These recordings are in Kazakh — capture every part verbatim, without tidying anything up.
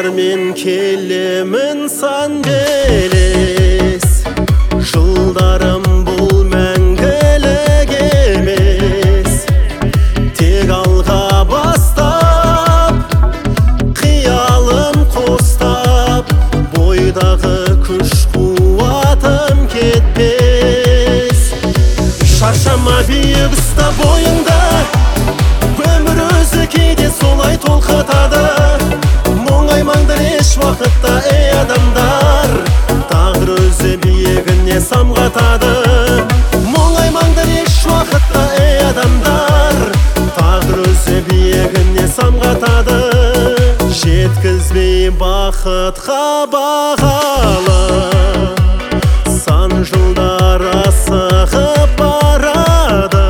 мен келемін сан белес. Жылдарым бұл мәңгілік емес, тек алға бастап, қиялым қостап, бойдағы күш қуатым кетпес. Шаршама биік ұста бойыңда, өмір өзі кейде солай толқытады. Мұңаймаңдар еш уақытта, ей адамдар, тағдыр өзі биігіне самғатады. Мұңаймаңдар еш уақытта, ей адамдар, тағдыр өзі биігіне самғатады. Жеткізбей бақытқа бағалы, сан жылдар асығып барады.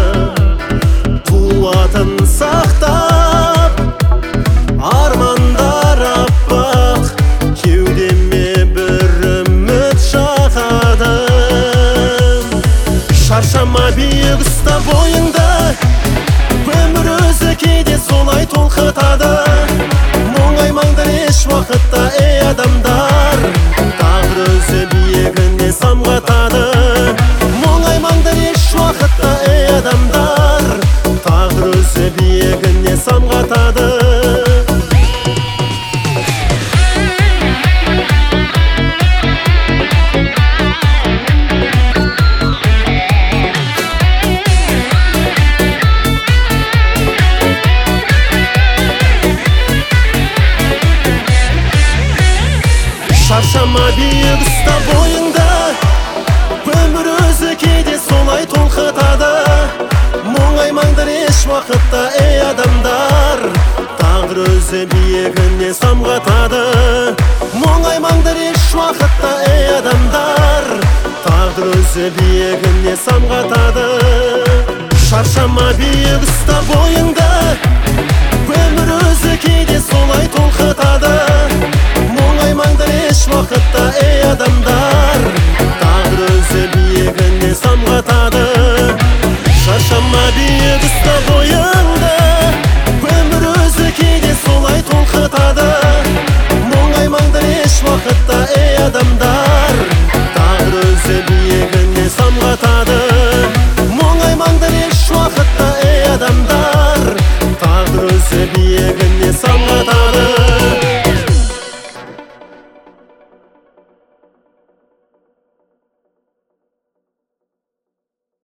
Қуатын сақтап, армандар аппақ, кеудеме бір үміт жағады. Шаршама биік ұста бойыңда, өмір өзі кейде солай толқытады. Мұңаймаңдар еш уақытта, ей адамдар, тағдыр өзі биігіне самғатады. Мұңаймаңдар еш уақытта, ей адамдар, тағдыр өзі биігіне самғатады. Шаршама биік ұста бойыңда, өмір өзі кейде солай толқытады. Мұңаймаңдар еш уақытта, ей адамдар, тағдыр өзі биігіне самғатады. Мұңаймаңдар еш уақытта, ей адамдар, тағдыр өзі биігіне самғатады. Шаршама биік ұста бойыңда,